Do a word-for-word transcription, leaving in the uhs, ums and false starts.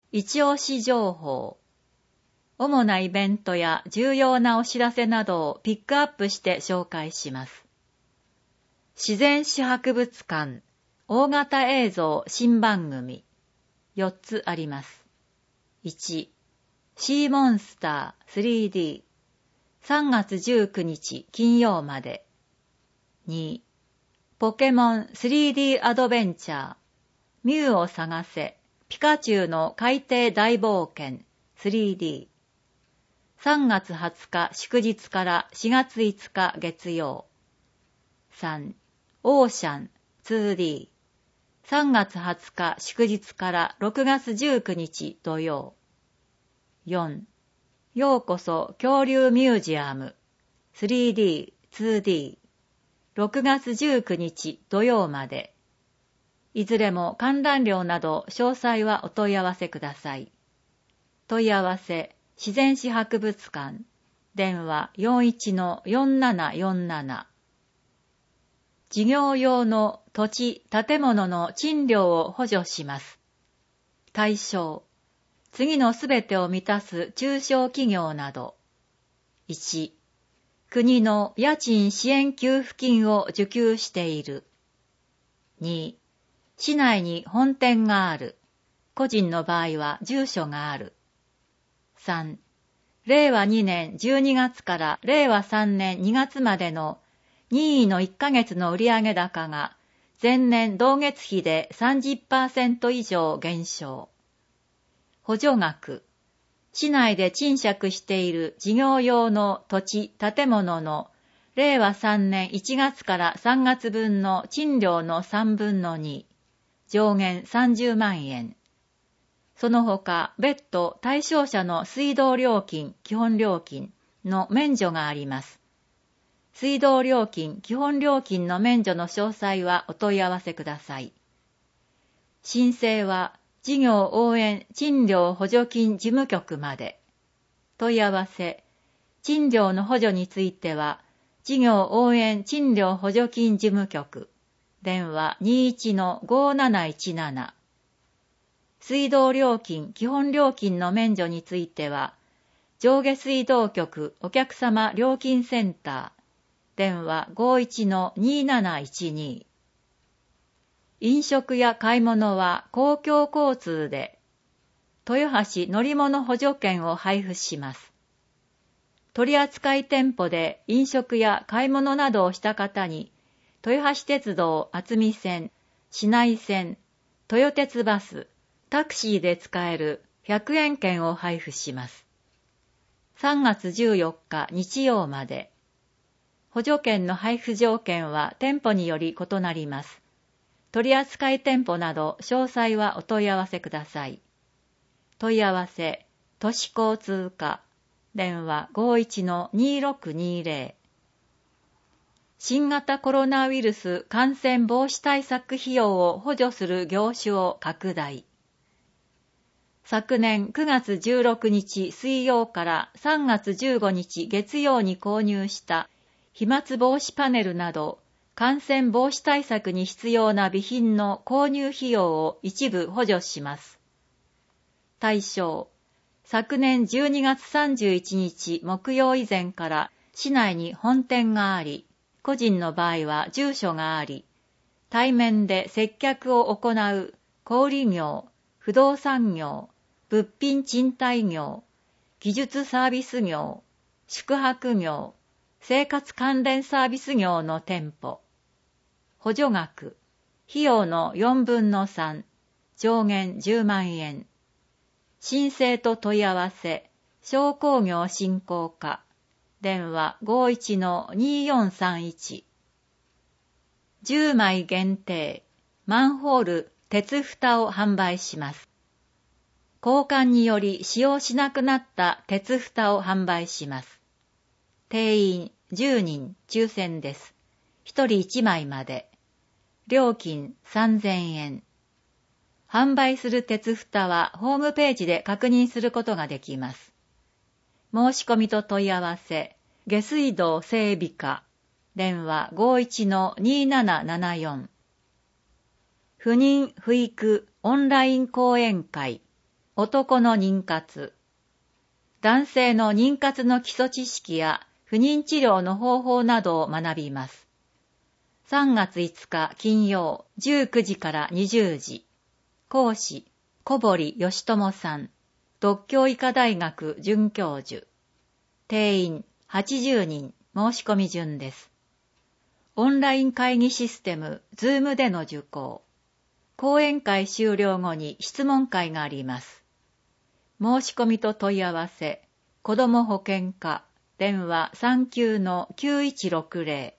一押し情報。主なイベントや重要なお知らせなどをピックアップして紹介します。自然史博物館大型映像新番組よっつあります。いち、シーモンスター スリーディー さんがつじゅうくにち金曜まで。に、ポケモン スリーディー アドベンチャーミュウを探せピカチュウの海底大冒険 スリーディー さんがつはつか祝日からしがついつか月曜。さん、オーシャン ツーディー さんがつはつか祝日からろくがつじゅうくにち土曜。よん、ようこそ恐竜ミュージアム スリーディー、ツーディー ろくがつじゅうくにち土曜まで。いずれも観覧料など詳細はお問い合わせください。問い合わせ自然史博物館電話 よんいちのよんななよんなな。事業用の土地・建物の賃料を補助します。対象次のすべてを満たす中小企業など。いち、国の家賃支援給付金を受給している。に、市内に本店がある。個人の場合は住所がある。さん、れいわにねんじゅうにがつかられいわさんねんにがつまでの任意のいっかげつの売上高が前年同月比で さんじゅっパーセント 以上減少。補助額、市内で賃借している事業用の土地・建物のれいわさんねんいちがつからさんがつぶんの賃料のさんぶんのに、上限さんじゅうまんえん。その他、別途対象者の水道料金、基本料金の免除があります。水道料金、基本料金の免除の詳細はお問い合わせください。申請は事業応援賃料補助金事務局まで。問い合わせ、賃料の補助については、事業応援賃料補助金事務局。電話 にいちのごなないちなな。水道料金、基本料金の免除については、上下水道局お客様料金センター。電話 ごいちのになないちに。飲食や買い物は公共交通で、豊橋乗り物補助券を配布します。取扱店舗で飲食や買い物などをした方に、豊橋鉄道厚見線、市内線、豊鉄バス、タクシーで使えるひゃくえん券を配布します。さんがつじゅうよっか日曜まで。補助券の配布条件は店舗により異なります。取扱店舗など詳細はお問い合わせください。問い合わせ、都市交通課、電話 ごいちのにろくにぜろ。新型コロナウイルス感染防止対策費用を補助する業種を拡大。昨年くがつじゅうろくにち水曜からさんがつじゅうごにち月曜に購入した飛沫防止パネルなど感染防止対策に必要な備品の購入費用を一部補助します。対象、昨年じゅうにがつさんじゅういちにち木曜以前から市内に本店があり、個人の場合は住所があり、対面で接客を行う小売業、不動産業、物品賃貸業、技術サービス業、宿泊業、生活関連サービス業の店舗。補助額、費用のよんぶんのさん、上限じゅうまんえん。申請と問い合わせ、商工業振興課。電話 ごいちのによんさんいち。じゅうまい限定、マンホール、鉄蓋を販売します。交換により使用しなくなった鉄蓋を販売します。定員じゅうにん抽選です。ひとりいちまいまで。料金さんぜんえん。販売する鉄蓋はホームページで確認することができます。申し込みと問い合わせ、下水道整備課、電話 ごいちのにななななよん。不妊不育オンライン講演会、 男の妊活。男性の妊活の基礎知識や不妊治療の方法などを学びます。さんがついつか金曜じゅうくじからにじゅうじ。講師、小堀義友さん。獨協医科大学准教授。定員はちじゅうにん、申し込み順です。オンライン会議システム、ズームでの受講。講演会終了後に質問会があります。申し込みと問い合わせ、子ども保健課、電話 さんきゅうのきゅういちろくぜろ